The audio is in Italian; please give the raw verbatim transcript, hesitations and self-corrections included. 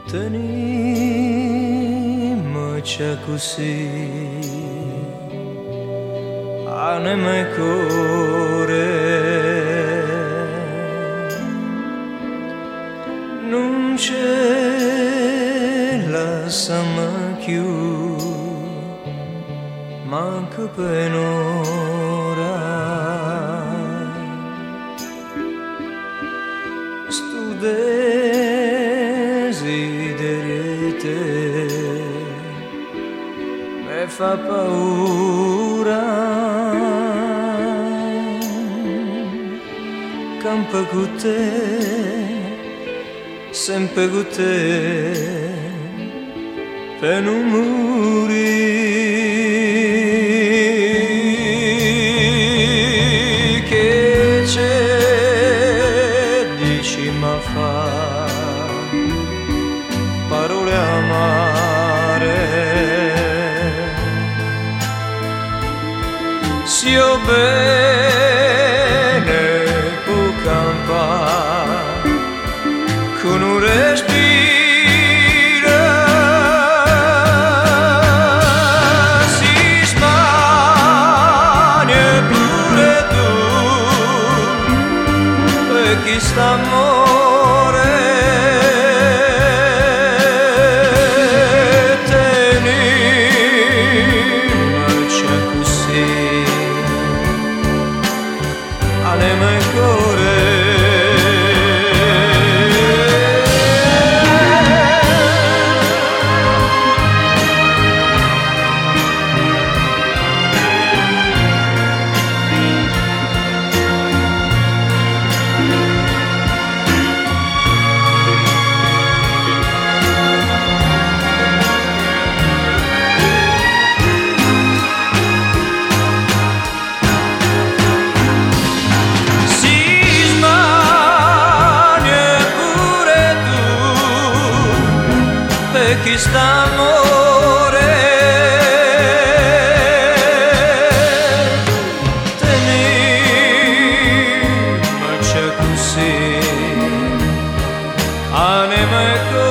Tenimmoci così, anima e cuore, non c'è la sama più, manco per un'ora. Stu desiderio te me fa paura, campa con te, sempre con te, per non morire. Che c'è, dici ma fa parole amare, se io bene può campare con un respiro, si smania pure tu, per chi sta amore. Anima e cuore, chi sta amore, tenimmoci così, anima e cuore.